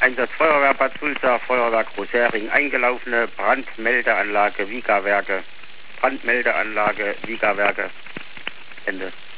Einsatz Feuerwehr Bad Sulza, Feuerwerk Rosering, eingelaufene Brandmeldeanlage Wiegerwerke. Brandmeldeanlage Wiegerwerke. Ende.